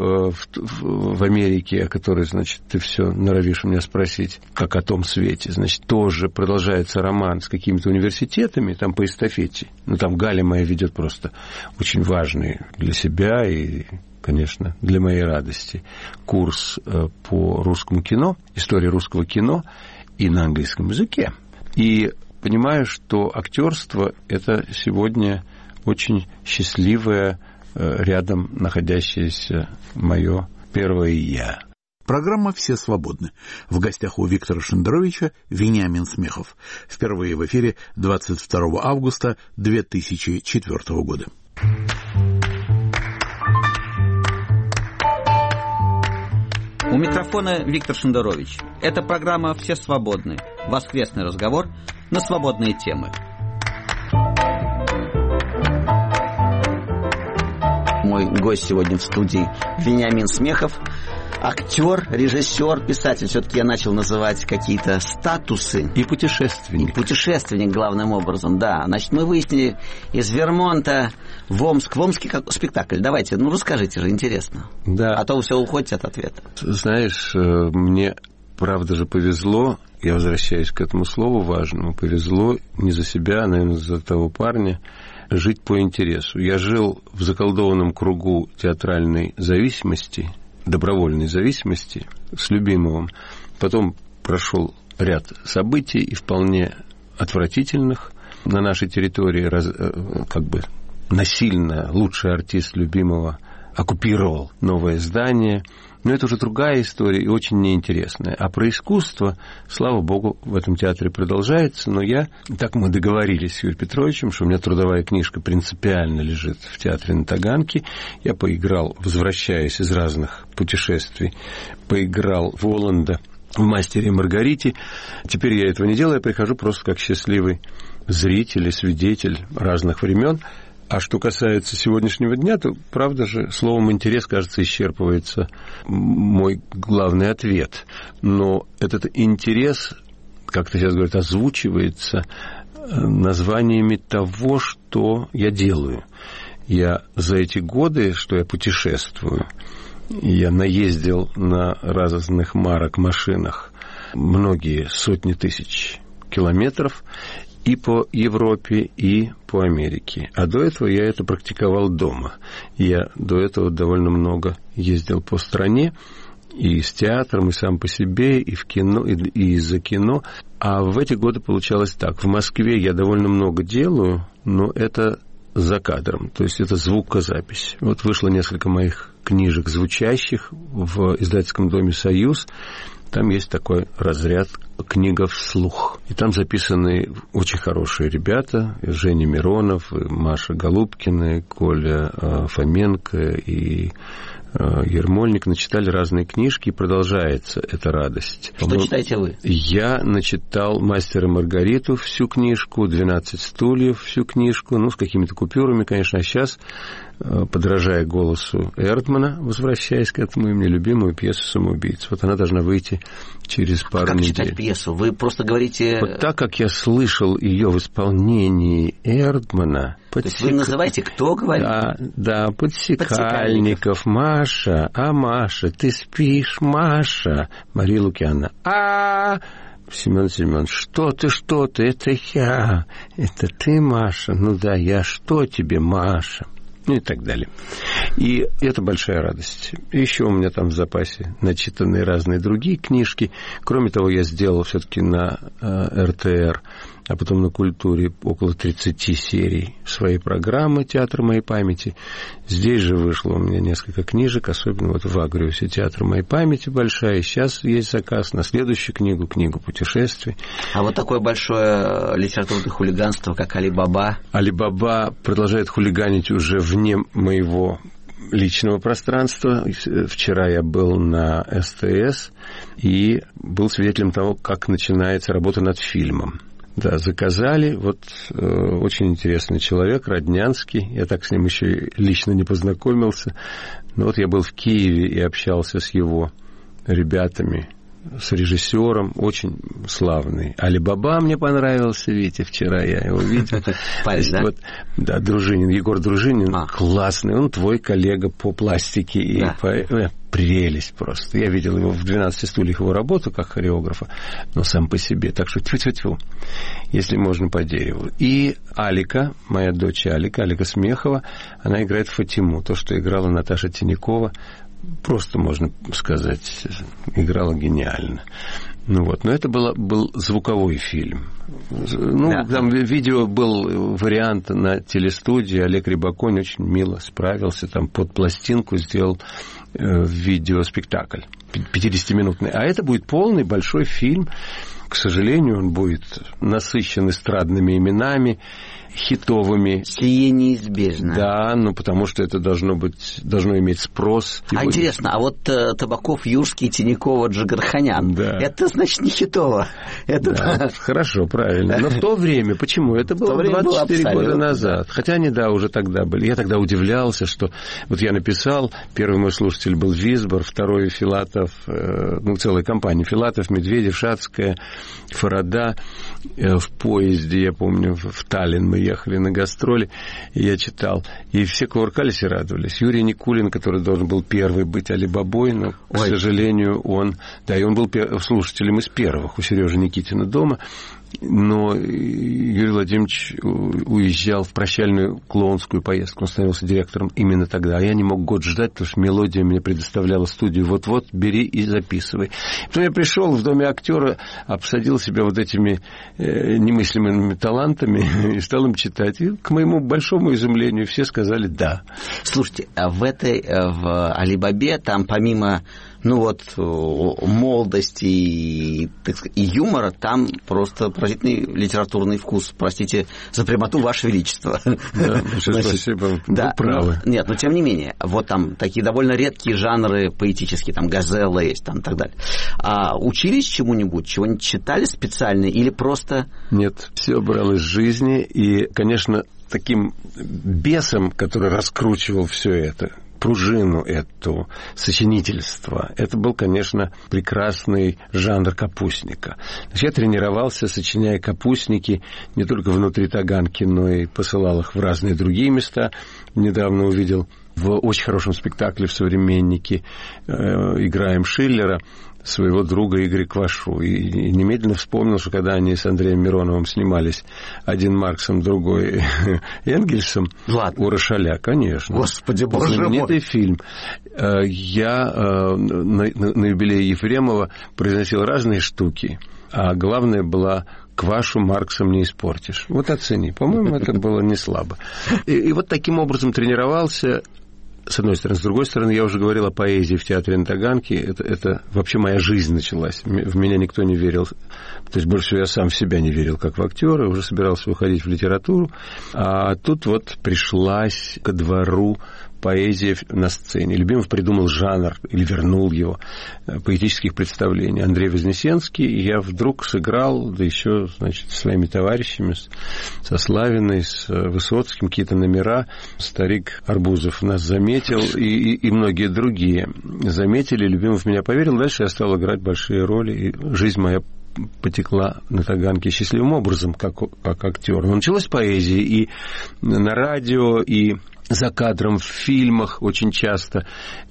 в Америке, о которой, значит, ты все норовишь у меня спросить, как о том свете, значит, тоже продолжается роман с какими-то университетами, там по эстафете. Ну, там Галя моя ведет просто очень важный для себя и, конечно, для моей радости курс по русскому кино, истории русского кино и на английском языке. И понимаю, что актерство – это сегодня очень счастливое, рядом находящееся мое первое «я». Программа «Все свободны». В гостях у Виктора Шендеровича Вениамин Смехов. Впервые в эфире 22 августа 2004 года. У микрофона Виктор Шендерович. Это программа «Все свободны». Воскресный разговор на свободные темы. Мой гость сегодня в студии Вениамин Смехов. актер, режиссер, писатель. Все-таки я начал называть какие-то статусы. И путешественник. И путешественник главным образом, да. Значит, мы выяснили из Вермонта в Омск. В Омске как спектакль. Давайте, расскажите же, интересно. Да. А то вы все уходите от ответа. Знаешь, мне правда же повезло. Я возвращаюсь к этому слову важному. Повезло не за себя, а, наверное, за того парня. Жить по интересу. Я жил в заколдованном кругу театральной зависимости, добровольной зависимости с Любимовым. Потом прошел ряд событий и вполне отвратительных. На нашей территории насильно лучший артист Любимова оккупировал новое здание. Но это уже другая история и очень неинтересная. А про искусство, слава богу, в этом театре продолжается. Но так мы договорились с Юрием Петровичем, что у меня трудовая книжка принципиально лежит в театре на Таганке. Я поиграл, возвращаясь из разных путешествий, поиграл Воланда в «Мастере и Маргарите». Теперь я этого не делаю, я прихожу просто как счастливый зритель и свидетель разных времен. А что касается сегодняшнего дня, то, правда же, словом «интерес», кажется, исчерпывается мой главный ответ. Но этот интерес, как-то сейчас говорят, озвучивается названиями того, что я делаю. Я за эти годы, что я путешествую, я наездил на разных марок машинах многие сотни тысяч километров, и по Европе, и по Америке. А до этого я это практиковал дома. Я до этого довольно много ездил по стране, и с театром, и сам по себе, и в кино, и за кино. А в эти годы получалось так. В Москве я довольно много делаю, но это за кадром, то есть это звукозапись. Вот вышло несколько моих книжек звучащих в издательском доме «Союз». Там есть такой разряд «Книга вслух». И там записаны очень хорошие ребята. Женя Миронов, и Маша Голубкина, и Коля Фоменко, и Ермольник начитали разные книжки, и продолжается эта радость. Что читаете вы? Я начитал «Мастера и Маргариту» всю книжку, «12 стульев» всю книжку, с какими-то купюрами, конечно. А сейчас, подражая голосу Эрдмана, возвращаясь к этому, и мне любимую пьесу «Самоубийца». Вот она должна выйти через пару недель. Как читать пьесу? Вы просто говорите... Вот так, как я слышал ее в исполнении Эрдмана... То есть вы называете, кто говорит? Да, Подсекальников, Маша, Маша, ты спишь, Маша, Мария Лукьяновна, Семен Семенович, что ты, это я, это ты, Маша, я, что тебе, Маша, и так далее. И это большая радость. Еще у меня там в запасе начитанные разные другие книжки. Кроме того, я сделал все-таки на РТР, а потом на Культуре около 30 серий своей программы «Театр моей памяти». Здесь же вышло у меня несколько книжек, особенно в Агриусе «Театр моей памяти» большая. И сейчас есть заказ на следующую книгу путешествий. А вот такое большое литературное хулиганство, как Али Баба? Али Баба продолжает хулиганить уже вне моего личного пространства. Вчера я был на СТС и был свидетелем того, как начинается работа над фильмом. Да, заказали. Очень интересный человек, Роднянский. Я так с ним еще лично не познакомился. Но я был в Киеве и общался с его ребятами, с режиссером, очень славный. Али Баба мне понравился, Витя, вчера я его видел. Парень, да? Да, Дружинин, Егор Дружинин, классный. Он твой коллега по пластике и прелесть просто. Я видел его в «12 стульях» его работу как хореографа, но сам по себе. Так что тьфу-тьфу-тьфу, если можно по дереву. И Алика, моя дочь Алика Смехова, она играет Фатиму, то, что играла Наташа Тинякова. Просто, можно сказать, играла гениально. Но это был звуковой фильм. Там видео был вариант на телестудии. Олег Рябаконь очень мило справился. Там под пластинку сделал видеоспектакль 50-минутный. А это будет полный большой фильм, к сожалению, он будет насыщен эстрадными именами, хитовыми. Сие неизбежно. Да, потому что это должно иметь спрос. Интересно, а вот Табаков, Юрский, Тинякова, Джигарханян, это значит не хитово. Это хорошо, правильно. Но в то время, почему? Это было 24 года назад. Хотя они, уже тогда были. Я тогда удивлялся, что вот я написал, первый мой слушатель был Висбор, второй Филатов, целая компания Филатов, Медведев, Шацкая, Фарада. В поезде, я помню, в Таллин мы ехали на гастроли, и я читал, и все кувыркались и радовались. Юрий Никулин, который должен был первый быть Али-Бабой, но, к сожалению, он был слушателем из первых у Сережи Никитина дома, но Юрий Владимирович уезжал в прощальную клоунскую поездку. Он становился директором именно тогда. А я не мог год ждать, потому что мелодия мне предоставляла студию. Вот-вот, бери и записывай. Потом я пришел в доме актера, обсадил себя вот этими немыслимыми талантами и стал им читать. И, к моему большому изумлению, все сказали «да». Слушайте, а в Али-Бабе там помимо молодости и юмора, там просто поразительный литературный вкус. Простите за прямоту, Ваше Величество. Спасибо, вы правы. Нет, но тем не менее, вот там такие довольно редкие жанры поэтические, там газелла есть, там и так далее. А учились чему-нибудь, чего-нибудь читали специально или просто... Нет, все брал из жизни, и, конечно, таким бесом, который раскручивал все это, пружину эту, сочинительство. Это был, конечно, прекрасный жанр капустника. Я тренировался, сочиняя капустники не только внутри Таганки, но и посылал их в разные другие места. Недавно увидел в очень хорошем спектакле в «Современнике» играем Шиллера, своего друга Игоря Квашу. И немедленно вспомнил, что когда они с Андреем Мироновым снимались, один Марксом, другой Энгельсом, у Рошаля, конечно. Господи, боже мой. Знаменитый фильм. Я на юбилее Ефремова произносил разные штуки, а главное была «Квашу Марксом не испортишь». Вот оцени. По-моему, это было не слабо. И вот таким образом тренировался. С одной стороны. С другой стороны, я уже говорил о поэзии в театре на Таганке. Это вообще моя жизнь началась. В меня никто не верил. То есть, больше всего я сам в себя не верил, как в актера. Уже собирался уходить в литературу. А тут вот пришлась ко двору поэзия на сцене. Любимов придумал жанр, или вернул его, поэтических представлений. Андрей Вознесенский. И я вдруг сыграл, да еще, значит, со своими товарищами, со Славиной, с Высоцким, какие-то номера. Старик Арбузов нас заметил, и многие другие заметили. Любимов меня поверил. Дальше я стал играть большие роли, и жизнь моя потекла на Таганке счастливым образом, как актер. Но началось поэзия и на радио, и за кадром в фильмах очень часто.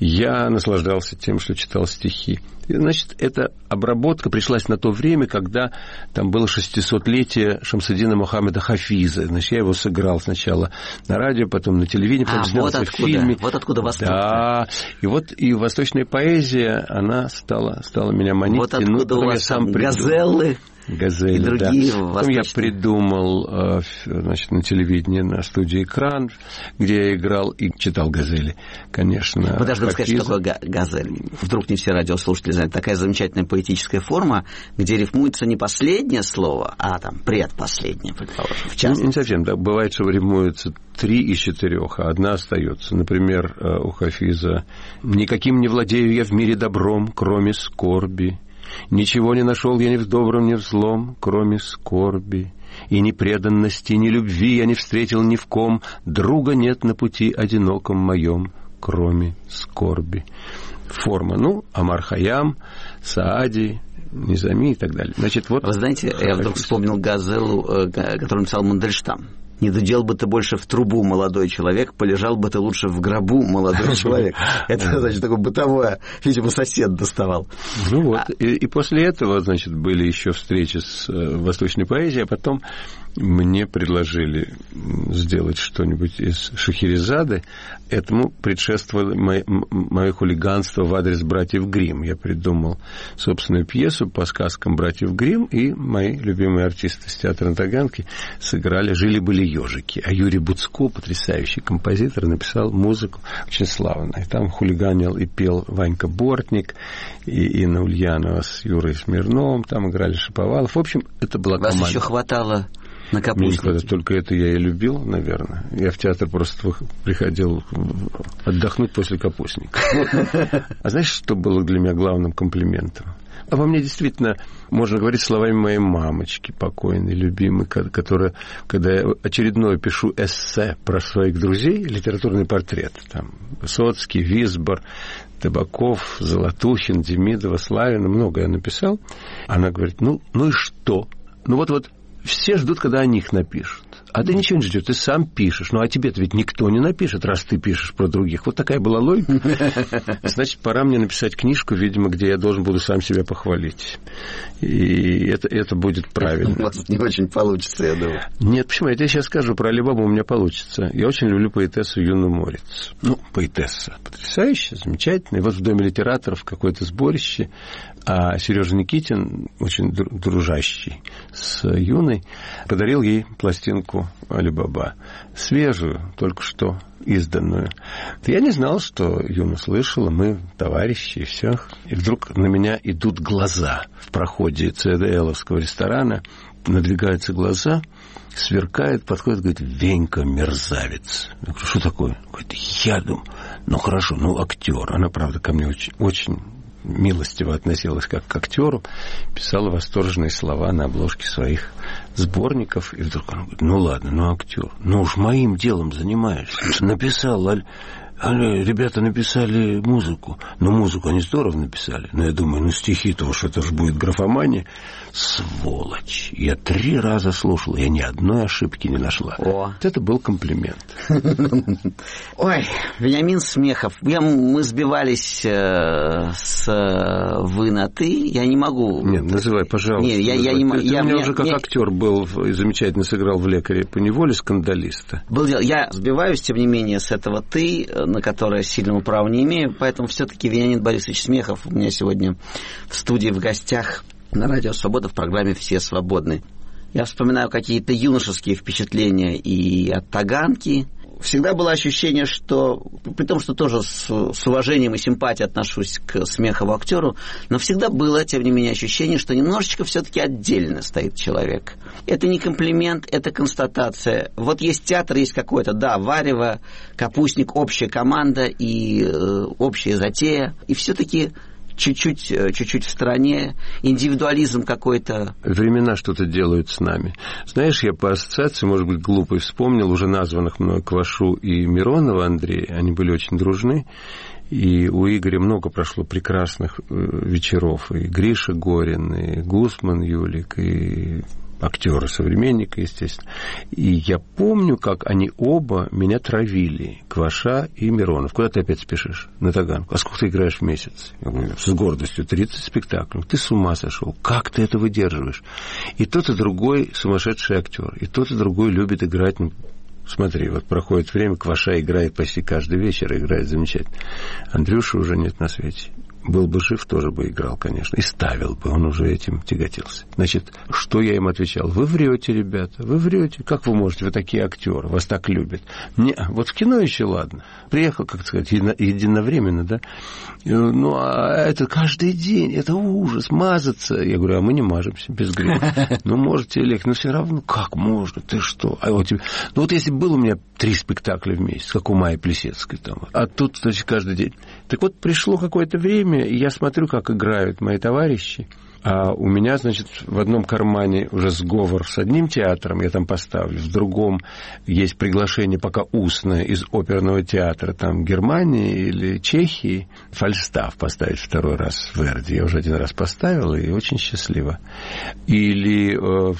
Я наслаждался тем, что читал стихи. И, значит, эта обработка пришлась на то время, когда там было 600-летие Шамсуддина Мухаммеда Хафиза. Значит, я его сыграл сначала на радио, потом на телевидении, потом снялся в фильме. Вот откуда Восток. Да. И восточная поэзия, она стала меня манить. Вот откуда у вас там газеллы. «Газели», и другие, да. Потом я придумал, значит, на телевидении, на студии «Экран», где я играл и читал «Газели», конечно. Вы должны сказать, что такое «Газель». Вдруг не все радиослушатели знают. Такая замечательная поэтическая форма, где рифмуется не последнее слово, а там предпоследнее, предположим, в частности. Не совсем, да. Бывает, что рифмуется 3 из 4, а одна остается. Например, у Хафиза: «Никаким не владею я в мире добром, кроме скорби. Ничего не нашел я ни в добром, ни в злом, кроме скорби. И ни преданности, ни любви я не встретил ни в ком. Друга нет на пути одиноком моем, кроме скорби». Форма. Омар Хайям, Саади, Низами и так далее. Значит, вот. Вы знаете, я вдруг вспомнил газеллу, которую написал Мандельштам. «Не дудел бы ты больше в трубу, молодой человек, полежал бы ты лучше в гробу, молодой человек». Это, значит, такое бытовое, видимо, сосед доставал. И после этого, значит, были еще встречи с восточной поэзией, а потом мне предложили сделать что-нибудь из Шахерезады. Этому предшествовало мое хулиганство в адрес братьев Гримм. Я придумал собственную пьесу по сказкам братьев Гримм, и мои любимые артисты с театра на Таганке сыграли «Жили-были ежики». А Юрий Буцко, потрясающий композитор, написал музыку очень славно. И там хулиганил и пел Ванька Бортник, и Инна Ульянова с Юрой Смирновым, там играли Шаповалов. В общем, это была команда. Вас еще хватало на капустнике. Только это я и любил, наверное. Я в театр просто приходил отдохнуть после капустника. А знаешь, что было для меня главным комплиментом? Обо мне действительно можно говорить словами моей мамочки, покойной, любимой, которая, когда я очередное пишу эссе про своих друзей, литературный портрет, там, Высоцкий, Висбор, Табаков, Золотухин, Демидова, Славина, много я написал. Она говорит, ну и что? Ну вот все ждут, когда о них напишут. А ты ничего не ждешь, ты сам пишешь. Ну, а тебе-то ведь никто не напишет, раз ты пишешь про других. Вот такая была логика. Значит, пора мне написать книжку, видимо, где я должен буду сам себя похвалить. И это будет правильно. У вас не очень получится, я думаю. Нет, почему? Я тебе сейчас скажу, про Али-Бабу у меня получится. Я очень люблю поэтессу Юну Морец. Ну, поэтесса потрясающая, замечательная. И вот в Доме литераторов какое-то сборище, а Сережа Никитин, очень дружащий с Юной, подарил ей пластинку Али-Баба. Свежую, только что изданную. Я не знал, что Юна слышала, мы товарищи и все. И вдруг на меня идут глаза в проходе ЦДЛовского ресторана. Надвигаются глаза, сверкает, подходит, говорит, Венька мерзавец. Я говорю, что такое? Говорит, я думаю, ну хорошо, ну актер. Она, правда, ко мне очень милостиво относилась как к актеру, писала восторженные слова на обложке своих сборников, и вдруг она говорит, ну ладно, ну актер, ну уж моим делом занимаешься. Написал, ребята написали музыку. Ну, музыку они здорово написали. Но я думаю, ну, стихи-то уж это же будет графомания. Сволочь. Я 3 раза слушал, я ни одной ошибки не нашла. О. Это был комплимент. Ой, Вениамин Смехов. Мы сбивались с вы на ты. Я не могу... Нет, называй, пожалуйста. Нет, я не могу. Ты у меня уже как актер был и замечательно сыграл в «Лекаре по неволе» скандалиста. Я сбиваюсь, тем не менее, с этого ты, на которое сильного права не имею, поэтому все-таки Вениамин Борисович Смехов у меня сегодня в студии в гостях на Радио Свобода в программе «Все свободны». Я вспоминаю какие-то юношеские впечатления и от Таганки. Всегда было ощущение, что, при том, что тоже с уважением и симпатией отношусь к Смехову актеру, но всегда было, тем не менее, ощущение, что немножечко все-таки отдельно стоит человек. Это не комплимент, это констатация. Вот есть театр, есть какой-то, да, варево, капустник, общая команда и общая затея, и все-таки... чуть-чуть в стороне, индивидуализм какой-то. Времена что-то делают с нами. Знаешь, я по ассоциации, может быть, глупой вспомнил уже названных мной Квашу и Миронова Андрея. Они были очень дружны. И у Игоря много прошло прекрасных вечеров. И Гриша Горин, и Гусман Юлик, и актера, современника, естественно. И я помню, как они оба меня травили, Кваша и Миронов. Куда ты опять спешишь? На Таганку. А сколько ты играешь в месяц? Я говорю, с гордостью, 30 спектаклей. Ты с ума сошел. Как ты это выдерживаешь? И тот, и другой сумасшедший актер. И тот, и другой любит играть. Смотри, вот проходит время, Кваша играет почти каждый вечер, играет замечательно. Андрюши уже нет на свете. Был бы жив, тоже бы играл, конечно, и ставил бы, он уже этим тяготился. Значит, что я им отвечал? Вы врете, ребята, вы врете. Как вы можете? Вы такие актеры, вас так любят. Не, вот в кино еще ладно. Приехал, как сказать, единовременно, да? Ну, а это каждый день, это ужас, мазаться. Я говорю, а мы не мажемся без грима. Ну, можете, Олег, но все равно, как можно? Ты что? Ну, вот если был у меня 3 спектакля в месяц, как у Майи Плесецкой там, а тут, значит, каждый день. Так вот, пришло какое-то время, и я смотрю, как играют мои товарищи, а у меня, значит, в одном кармане уже сговор с одним театром, я там поставлю, в другом есть приглашение пока устное из оперного театра, там, Германии или Чехии, Фальстаф поставить 2-й раз в Верди. Я уже 1 раз поставил, и очень счастливо. Или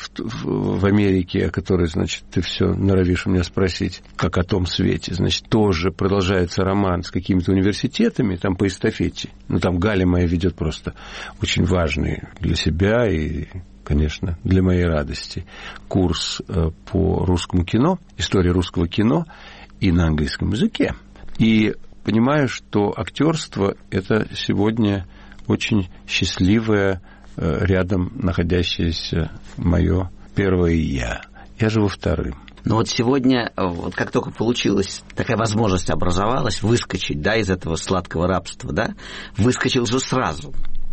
в Америке, о которой, значит, ты все норовишь у меня спросить, как о том свете, значит, тоже продолжается роман с какими-то университетами, там по эстафете. Ну, там Галя моя ведет просто очень важные для себя и конечно, для моей радости, курс по русскому кино, истории русского кино и на английском языке. И понимаю, что актерство – это сегодня очень счастливое, рядом находящееся мое первое «я». Я живу вторым. Но вот сегодня, вот как только получилась такая возможность образовалась, выскочить, да, из этого сладкого рабства, да, выскочил же сразу.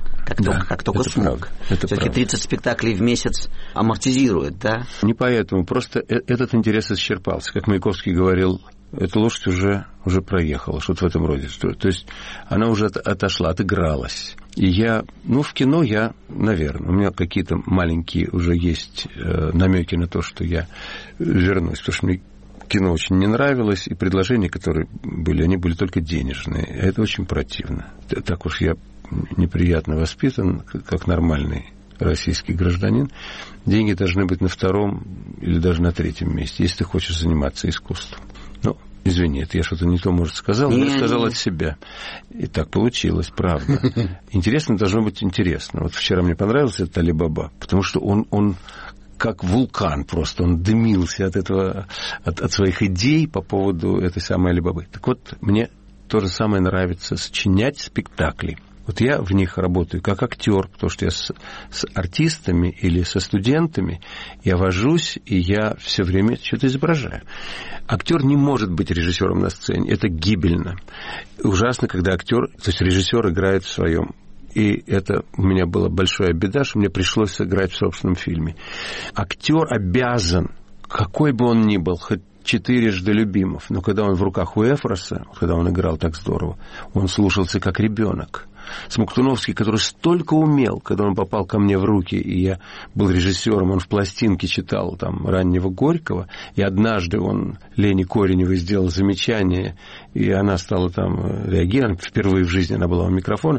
Как только смог. Все-таки 30 спектаклей в месяц амортизирует, да? Не поэтому, просто этот интерес исчерпался. Как Маяковский говорил, эта лошадь уже проехала, что-то в этом роде. То есть она уже отошла, отыгралась. И я, в кино я, наверное, у меня какие-то маленькие уже есть намеки на то, что я вернусь, потому что мне кино очень не нравилось, и предложения, которые были, они были только денежные. Это очень противно. Так уж я неприятно воспитан, как нормальный российский гражданин. Деньги должны быть на втором или даже на третьем месте, если ты хочешь заниматься искусством. Извини, это я что-то не то, может, сказал, но я сказал от себя. И так получилось, правда. Интересно должно быть интересно. Вот вчера мне понравился этот Али Баба, потому что он как вулкан просто, он дымился от этого, от своих идей по поводу этой самой Али Бабы. Так вот, мне то же самое нравится сочинять спектакли. Вот я в них работаю как актер, потому что я с артистами или со студентами я вожусь, и я все время что-то изображаю. Актер не может быть режиссером на сцене. Это гибельно. Ужасно, когда актер, то есть режиссер играет в своем. И это у меня была большая беда, что мне пришлось сыграть в собственном фильме. Актер обязан, какой бы он ни был, хоть 4-жды Любимов, но когда он в руках у Эфроса, когда он играл так здорово, он слушался как ребенок. Смоктуновский, который столько умел, когда он попал ко мне в руки, и я был режиссером, он в пластинке читал там раннего Горького, и однажды он Лене Кореневой сделал замечание, и она стала там реагировать, впервые в жизни она была у микрофона,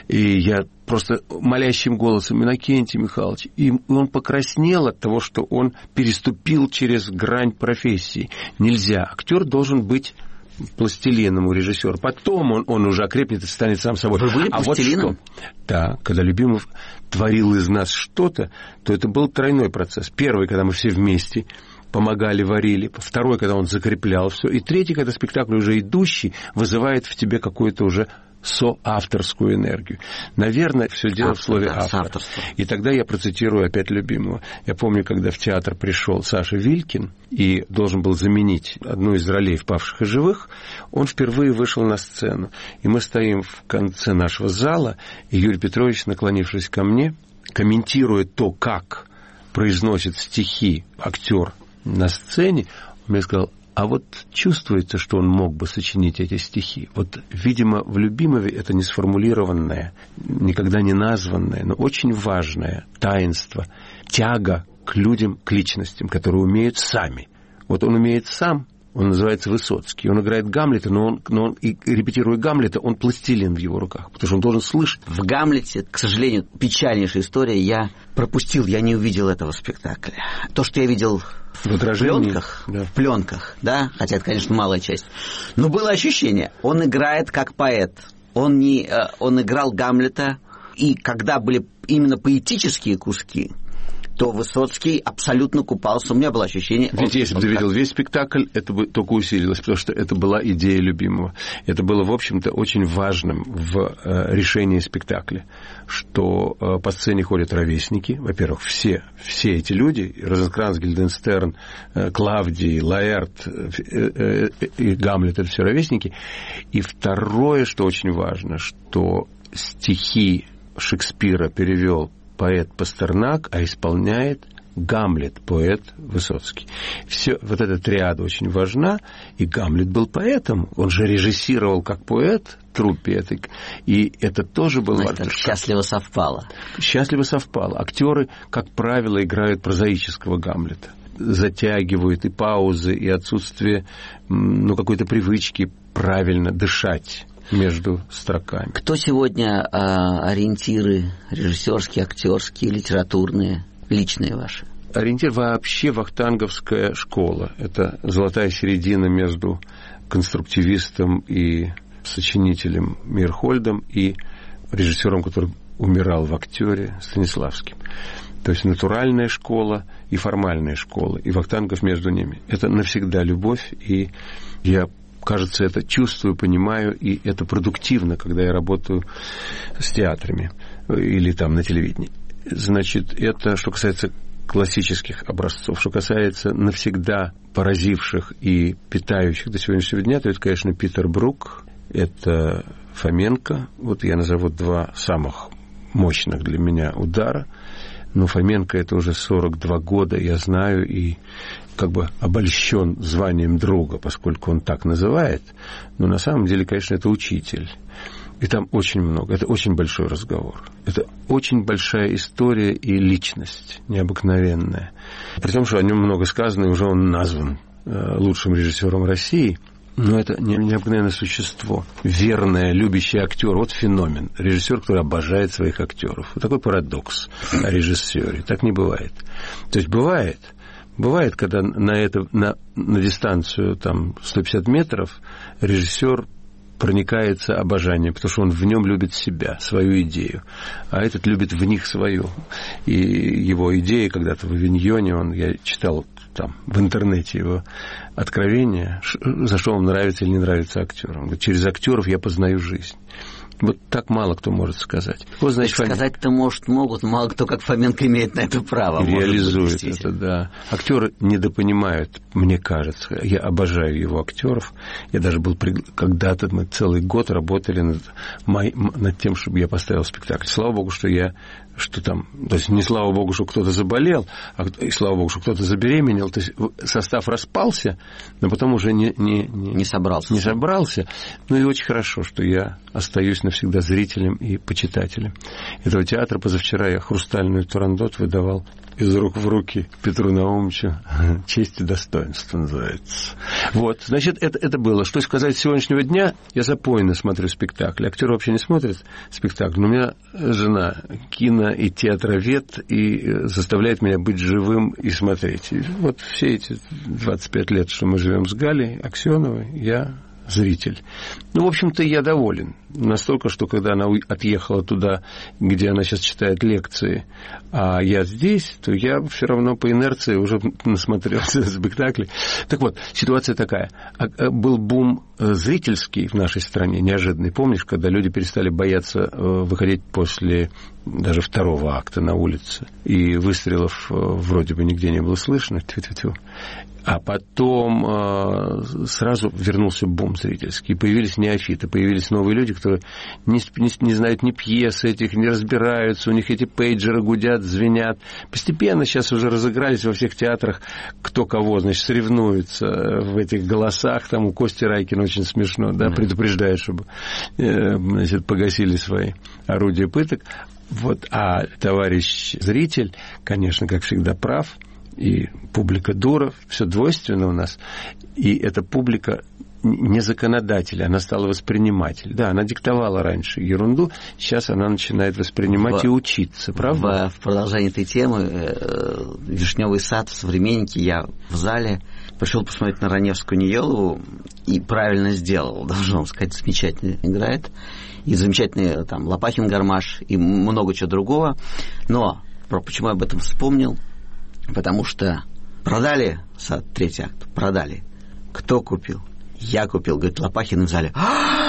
и я просто молящим голосом: Иннокентий Михайлович, и он покраснел от того, что он переступил через грань профессии. Нельзя, актер должен быть пластилином у режиссера. Потом он уже окрепнет и станет сам собой. Вы были пластилином? Вот что? Да, когда Любимов творил из нас что-то, то это был тройной процесс. Первый, когда мы все вместе помогали, варили. Второй, когда он закреплял все. И третий, когда спектакль уже идущий вызывает в тебе какую-то уже соавторскую энергию. Наверное, все дело в слове «автор». И тогда я процитирую опять Любимого. Я помню, когда в театр пришел Саша Вилькин и должен был заменить одну из ролей в «Павших и живых», он впервые вышел на сцену. И мы стоим в конце нашего зала, и Юрий Петрович, наклонившись ко мне, комментируя то, как произносит стихи актер на сцене, он мне сказал: а вот чувствуется, что он мог бы сочинить эти стихи. Вот, видимо, в Любимове это не сформулированное, никогда не названное, но очень важное таинство, тяга к людям, к личностям, которые умеют сами. Вот он умеет сам, он называется Высоцкий, он играет Гамлета, но он и репетируя Гамлета, он пластилин в его руках, потому что он должен слышать. В Гамлете, к сожалению, печальнейшая история, я пропустил, я не увидел этого спектакля. То, что я видел в пленках, да, хотя это, конечно, малая часть. Но было ощущение, он играет как поэт. Он играл Гамлета, и когда были именно поэтические куски, то Высоцкий абсолютно купался. У меня было ощущение... Ведь если бы ты видел весь спектакль, это бы только усилилось, потому что это была идея Любимого. Это было, в общем-то, очень важным в решении спектакля, что по сцене ходят ровесники. Во-первых, все эти люди, Розенкранц, Гильденстерн, Клавдий, Лаэрт и Гамлет, это все ровесники. И второе, что очень важно, что стихи Шекспира перевел поэт Пастернак, а исполняет Гамлет, поэт Высоцкий. Все, вот эта триада очень важна, и Гамлет был поэтом, он же режиссировал как поэт труппе этой, и это тоже было важно. Счастливо совпало. Счастливо совпало. Актеры, как правило, играют прозаического Гамлета. Затягивают и паузы, и отсутствие какой-то привычки правильно дышать между строками. Кто сегодня ориентиры режиссерские, актерские, литературные, личные ваши? Ориентир вообще вахтанговская школа. Это золотая середина между конструктивистом и сочинителем Мейерхольдом и режиссером, который умирал в актере Станиславским. То есть натуральная школа и формальная школа, и Вахтангов между ними. Это навсегда любовь, и я, кажется, это чувствую, понимаю, и это продуктивно, когда я работаю с театрами или там на телевидении. Значит, это что касается классических образцов. Что касается навсегда поразивших и питающих до сегодняшнего дня, то это, конечно, Питер Брук, это Фоменко. Вот я назову два самых мощных для меня удара. Но Фоменко это уже 42 года, я знаю, и как бы обольщен званием друга, поскольку он так называет. Но на самом деле, конечно, это учитель. И там очень много. Это очень большой разговор. Это очень большая история и личность необыкновенная. При том, что о нем много сказано, и уже он назван лучшим режиссером России. Но это необыкновенное существо. Верное, любящий актер. Вот феномен. Режиссер, который обожает своих актеров. Вот такой парадокс о режиссере. Так не бывает. То есть бывает, когда на дистанцию там, 150 метров режиссер проникается обожанием, потому что он в нем любит себя, свою идею, а этот любит в них свою. И его идея когда-то в Авиньоне, я читал там в интернете его откровения, за что вам нравится или не нравится актерам. Он говорит, через актеров я познаю жизнь. Вот так мало кто может сказать. Вот, значит, сказать-то, может, могут, но мало кто, как Фоменко, имеет на это право. Реализует это, да. Актеры недопонимают, мне кажется. Я обожаю его актеров. Я даже был когда-то, мы целый год работали над тем, чтобы я поставил спектакль. Слава богу, что то есть не слава богу, что кто-то заболел, и слава богу, что кто-то забеременел, то есть состав распался, но потом уже не собрался. Ну и очень хорошо, что я остаюсь навсегда зрителем и почитателем этого театра. Позавчера я хрустальную турандот выдавал из рук в руки Петру Наумовичу. «Честь и достоинство» называется. Вот, значит, это было. Что сказать с сегодняшнего дня? Я запойно смотрю спектакль. Актеры вообще не смотрят спектакль, но у меня жена кино- и театровед, и заставляет меня быть живым и смотреть. И вот все эти 25 лет, что мы живем с Галей Аксеновой, я зритель. Ну, в общем-то, я доволен. Настолько, что когда она отъехала туда, где она сейчас читает лекции, а я здесь, то я все равно по инерции уже насмотрелся спектаклей. Так вот, ситуация такая. Был бум зрительский в нашей стране, неожиданный. Помнишь, когда люди перестали бояться выходить после даже второго акта на улице, и выстрелов вроде бы нигде не было слышно. Тьфу-тьфу-тьфу. А потом сразу вернулся бум зрительский. Появились неофиты, появились новые люди, которые не знают ни пьес этих, не разбираются, у них эти пейджеры гудят, звенят. Постепенно сейчас уже разыгрались во всех театрах кто кого, значит, соревнуются в этих голосах. Там у Кости Райкина очень смешно, да, предупреждает, чтобы значит, погасили свои орудия пыток. Вот, а товарищ зритель, конечно, как всегда, прав. И публика дура, все двойственно у нас. И эта публика не законодатель, она стала восприниматель. Да, она диктовала раньше ерунду, сейчас она начинает воспринимать и учиться, правда? В продолжении этой темы «Вишневый сад» в «Современнике», я в зале пришел посмотреть на Раневскую Ниелову и правильно сделал, должен сказать, замечательно играет. И замечательный там Лопахин гармаш, и много чего другого. Но почему я об этом вспомнил? Потому что продали сад, третий акт, продали. Кто купил? Я купил, говорит Лопахин в зале.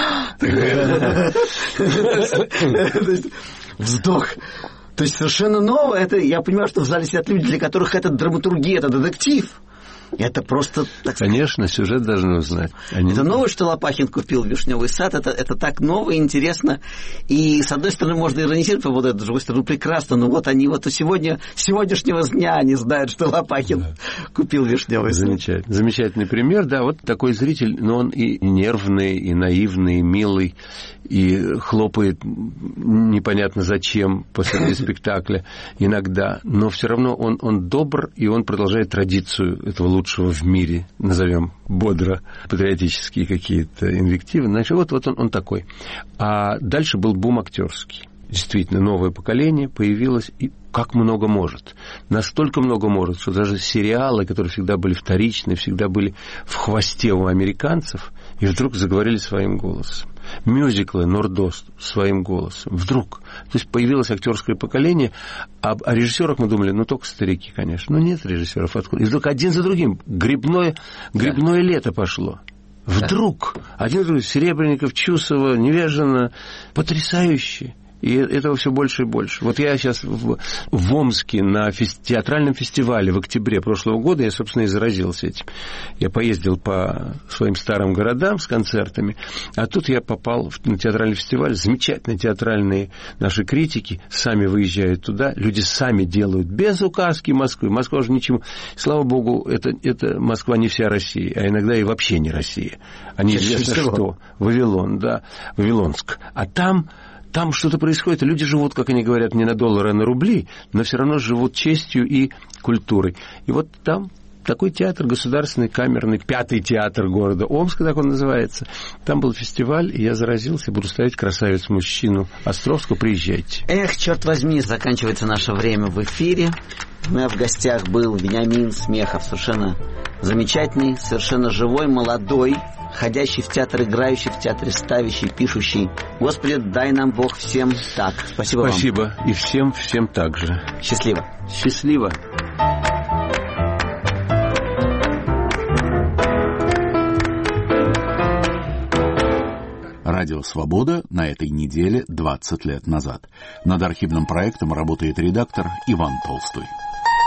Вздох. То есть совершенно новое. Это, я понимаю, что в зале сидят люди, для которых это драматургия, это детектив. Это просто... Конечно, сюжет должны узнать. Это новое, что Лопахин купил «Вишневый сад». Это так ново и интересно. И, с одной стороны, можно иронизировать по поводу этого, с другой стороны, прекрасно. Но вот они вот сегодняшнего дня они знают, что Лопахин купил «Вишневый сад». Замечательно. Замечательный пример. Да, вот такой зритель, но он и нервный, и наивный, и милый, и хлопает непонятно зачем после спектакля иногда. Но все равно он добр, и он продолжает традицию этого лучшего в мире, назовем бодро, патриотические какие-то инвективы. Значит, вот он такой. А дальше был бум актерский. Действительно, новое поколение появилось, и как много может. Настолько много может, что даже сериалы, которые всегда были вторичные, всегда были в хвосте у американцев, и вдруг заговорили своим голосом. мюзиклы Нордост своим голосом. Вдруг. То есть появилось актерское поколение, а о режиссерах мы думали, только старики, конечно. Но нет режиссеров откуда. И вдруг один за другим грибное лето пошло. Вдруг. Один за другим. Серебренников, Чусова, Невежина. Потрясающе. И этого все больше и больше. Вот я сейчас в Омске на театральном фестивале в октябре прошлого года, я, собственно, и заразился этим. Я поездил по своим старым городам с концертами, а тут я попал на театральный фестиваль. Замечательные театральные наши критики сами выезжают туда, люди сами делают, без указки Москвы. Москва же ничему. Слава богу, это Москва не вся Россия, а иногда и вообще не Россия. А неизвестно что. Вавилон, да, Вавилонск. А там что-то происходит. Люди живут, как они говорят, не на доллары, а на рубли, но все равно живут честью и культурой. И вот там такой театр, государственный, камерный, 5-й театр города Омска, так он называется. Там был фестиваль, и я заразился. Буду ставить красавицу-мужчину Островского. Приезжайте. Эх, черт возьми, заканчивается наше время в эфире. У меня в гостях был Вениамин Смехов, совершенно замечательный, совершенно живой, молодой, ходящий в театр, играющий в театре, ставящий, пишущий. Господи, дай нам Бог всем так. Спасибо вам. Спасибо. И всем так же. Счастливо. Счастливо. Радио «Свобода» на этой неделе 20 лет назад. Над архивным проектом работает редактор Иван Толстой.